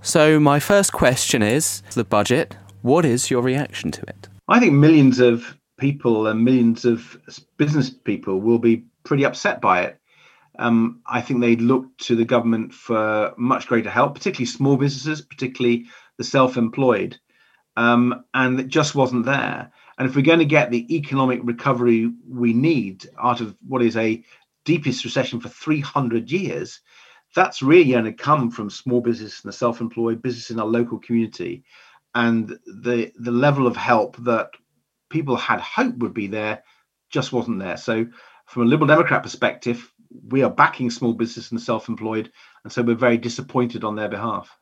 So my first question is, the budget, what is your reaction to it? I think millions of people and millions of business people will be pretty upset by it. I think they look to the government for much greater help, particularly small businesses, particularly the self-employed, and it just wasn't there. And if we're going to get the economic recovery we need out of what is a deepest recession for 300 years, that's really going to come from small business and the self-employed business in our local community. And the level of help that people had hoped would be there just wasn't there. So from a Liberal Democrat perspective, we are backing small business and self-employed, and so we're very disappointed on their behalf.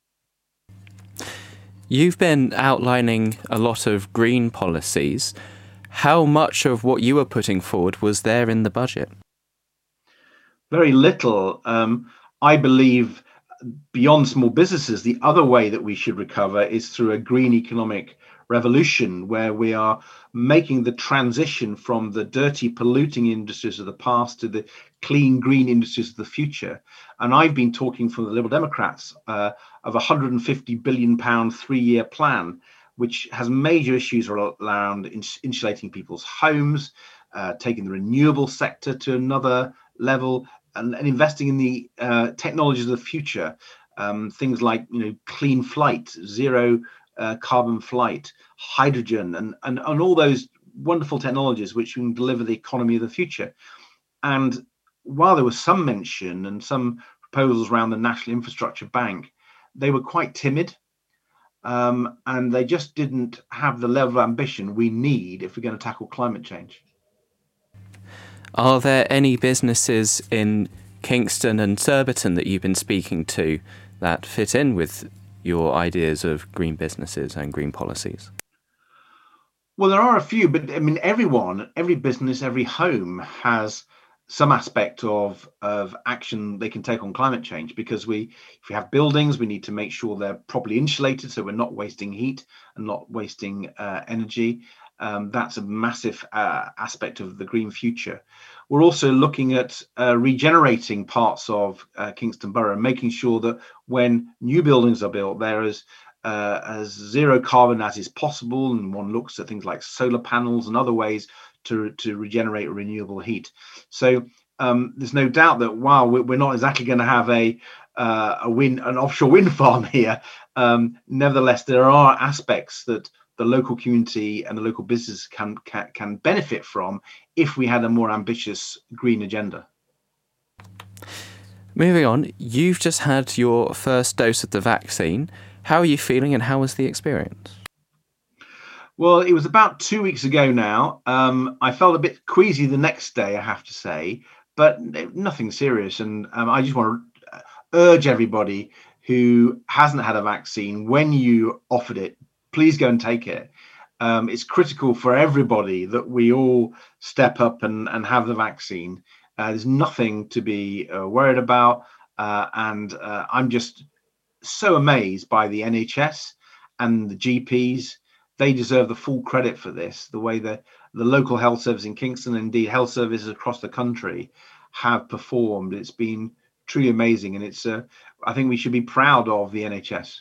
You've been outlining a lot of green policies. How much of what you were putting forward was there in the budget? Very little. I believe beyond small businesses, the other way that we should recover is through a green economic revolution, where we are making the transition from the dirty, polluting industries of the past to the clean, green industries of the future. And I've been talking from the Liberal Democrats of a £150 billion 3-year plan, which has major issues around insulating people's homes, taking the renewable sector to another level, and investing in the technologies of the future, things like clean flight, zero carbon flight, hydrogen, and all those wonderful technologies which can deliver the economy of the future. And while there was some mention and some proposals around the National Infrastructure Bank, they were quite timid, and they just didn't have the level of ambition we need if we're going to tackle climate change. Are there any businesses in Kingston and Surbiton that you've been speaking to that fit in with your ideas of green businesses and green policies? Well, there are a few, but I mean, every business, every home has some aspect of action they can take on climate change, because if we have buildings, we need to make sure they're properly insulated so we're not wasting heat and not wasting energy. That's a massive aspect of the green future. We're also looking at regenerating parts of Kingston Borough, making sure that when new buildings are built, they're as zero carbon as is possible. And one looks at things like solar panels and other ways to regenerate renewable heat. So there's no doubt that while we're not exactly going to have an offshore wind farm here, nevertheless, there are aspects that the local community and the local business can benefit from if we had a more ambitious green agenda. Moving on, you've just had your first dose of the vaccine. How are you feeling and how was the experience? Well, it was about 2 weeks ago now. I felt a bit queasy the next day, I have to say, but nothing serious. And I just want to urge everybody who hasn't had a vaccine, when you offered it, please go and take it. It's critical for everybody that we all step up and have the vaccine. There's nothing to be worried about. And I'm just so amazed by the NHS and the GPs. They deserve the full credit for this, the way the local health service in Kingston, and indeed health services across the country, have performed. It's been truly amazing. And it's I think we should be proud of the NHS.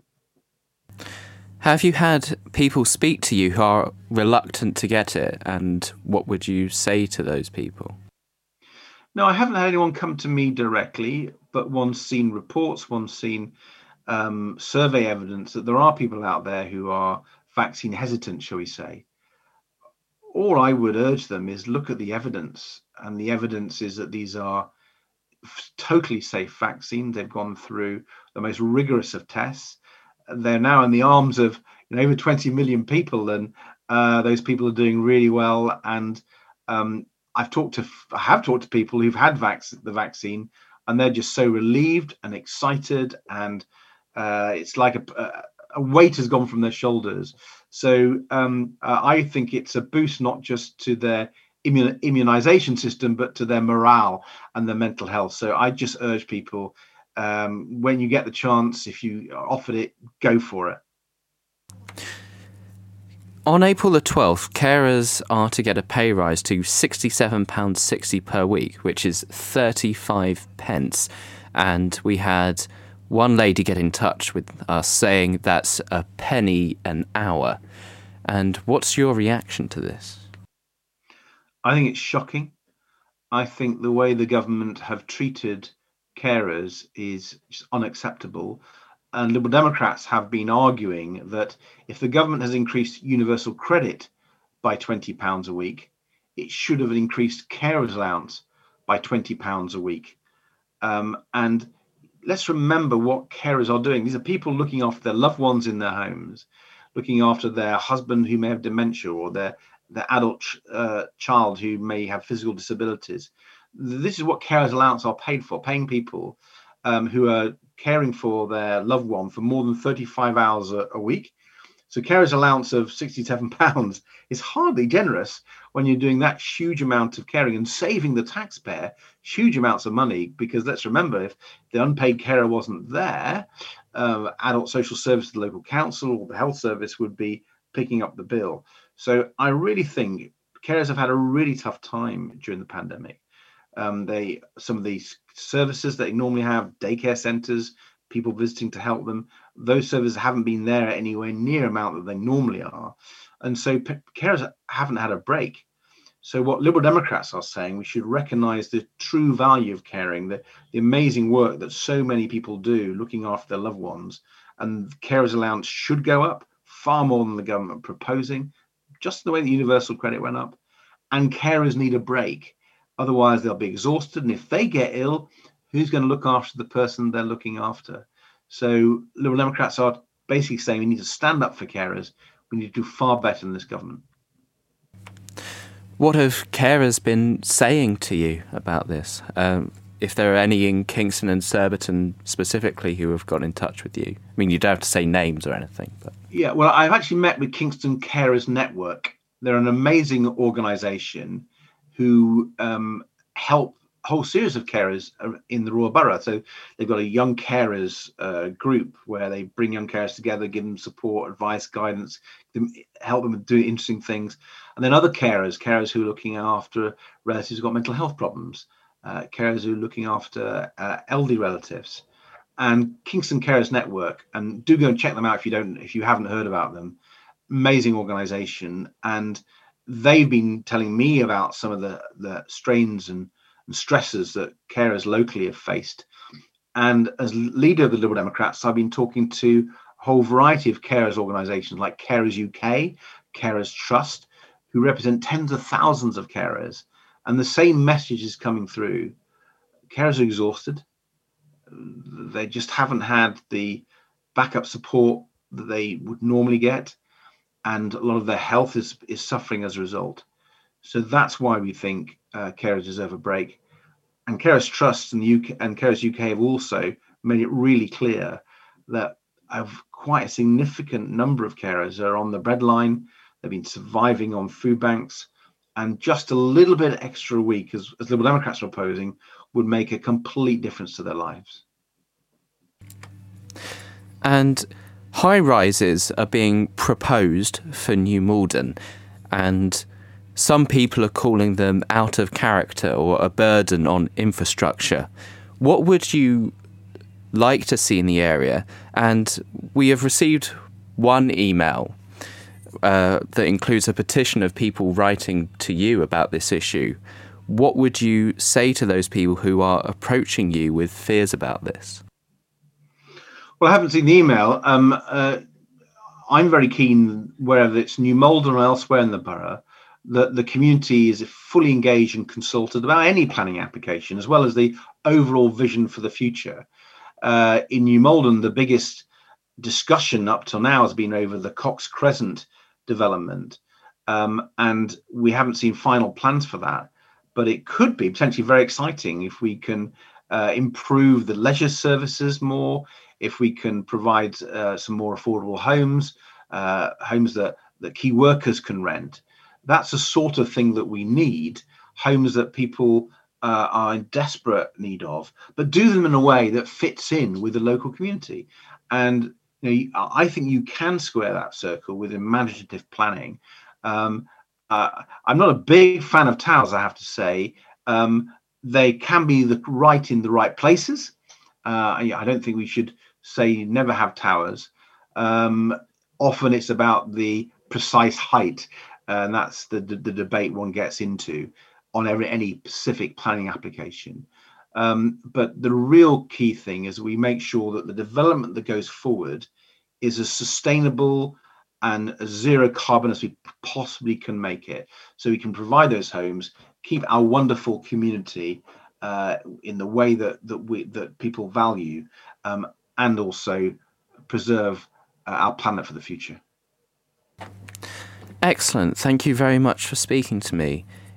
Have you had people speak to you who are reluctant to get it, and what would you say to those people? No, I haven't had anyone come to me directly, but one's seen reports, one's seen survey evidence that there are people out there who are vaccine hesitant, shall we say. All I would urge them is look at the evidence, and the evidence is that these are totally safe vaccines. They've gone through the most rigorous of tests. They're now in the arms of over 20 million people, and those people are doing really well. And I have talked to people who've had the vaccine, and they're just so relieved and excited, and it's like a weight has gone from their shoulders. So I think it's a boost not just to their immunization system, but to their morale and their mental health. So I just urge people, when you get the chance, if you offered it, go for it. On April the 12th, carers are to get a pay rise to £67.60 per week, which is 35 pence. And we had one lady get in touch with us saying that's a penny an hour. And what's your reaction to this? I think it's shocking. I think the way the government have treated carers is just unacceptable. And Liberal Democrats have been arguing that if the government has increased universal credit by £20 a week, it should have increased carers allowance by £20 a week. And let's remember what carers are doing. These are people looking after their loved ones in their homes, looking after their husband who may have dementia, or their adult child who may have physical disabilities. This is what carers allowance are paid for, paying people who are caring for their loved one for more than 35 hours a week. So carers allowance of £67 is hardly generous when you're doing that huge amount of caring and saving the taxpayer huge amounts of money, because let's remember, if the unpaid carer wasn't there, adult social service, the local council or the health service would be picking up the bill. So I really think carers have had a really tough time during the pandemic. Some of these services that they normally have, daycare centres, people visiting to help them, those services haven't been there anywhere near amount that they normally are. And so carers haven't had a break. So what Liberal Democrats are saying, we should recognise the true value of caring, the amazing work that so many people do looking after their loved ones, and carers allowance should go up far more than the government proposing, just the way the universal credit went up. And carers need a break. Otherwise, they'll be exhausted. And if they get ill, who's going to look after the person they're looking after? So Liberal Democrats are basically saying we need to stand up for carers. We need to do far better than this government. What have carers been saying to you about this? If there are any in Kingston and Surbiton specifically who have got in touch with you? I mean, you don't have to say names or anything. But yeah, well, I've actually met with Kingston Carers Network. They're an amazing organisation who help a whole series of carers in the Royal Borough. So they've got a young carers group where they bring young carers together, give them support, advice, guidance, help them do interesting things. And then other carers who are looking after relatives who've got mental health problems, carers who are looking after elderly relatives. And Kingston Carers Network, and do go and check them out if you haven't heard about them. Amazing organisation, and they've been telling me about some of the strains and stresses that carers locally have faced. And as leader of the Liberal Democrats, I've been talking to a whole variety of carers organisations like Carers UK, Carers Trust, who represent tens of thousands of carers. And the same message is coming through. Carers are exhausted. They just haven't had the backup support that they would normally get. And a lot of their health is suffering as a result. So that's why we think carers deserve a break. And Carers Trust and Carers UK have also made it really clear that quite a significant number of carers are on the breadline. They've been surviving on food banks, and just a little bit extra a week, as Liberal Democrats are proposing, would make a complete difference to their lives. And high rises are being proposed for New Malden, and some people are calling them out of character or a burden on infrastructure. What would you like to see in the area? And we have received one email that includes a petition of people writing to you about this issue. What would you say to those people who are approaching you with fears about this? Well, I haven't seen the email. I'm very keen, whether it's New Malden or elsewhere in the borough, that the community is fully engaged and consulted about any planning application, as well as the overall vision for the future. In New Malden, the biggest discussion up till now has been over the Cox Crescent development, and we haven't seen final plans for that. But it could be potentially very exciting if we can improve the leisure services more, if we can provide some more affordable homes, homes that key workers can rent. That's the sort of thing that we need, homes that people are in desperate need of, but do them in a way that fits in with the local community. And I think you can square that circle with imaginative planning. I'm not a big fan of towers, I have to say. They can be in the right places. I don't think we should say never have towers. Often it's about the precise height, and that's the debate one gets into on any specific planning application. But the real key thing is we make sure that the development that goes forward is as sustainable and as zero carbon as we possibly can make it, so we can provide those homes, keep our wonderful community in the way that people value, and also preserve our planet for the future. Excellent. Thank you very much for speaking to me.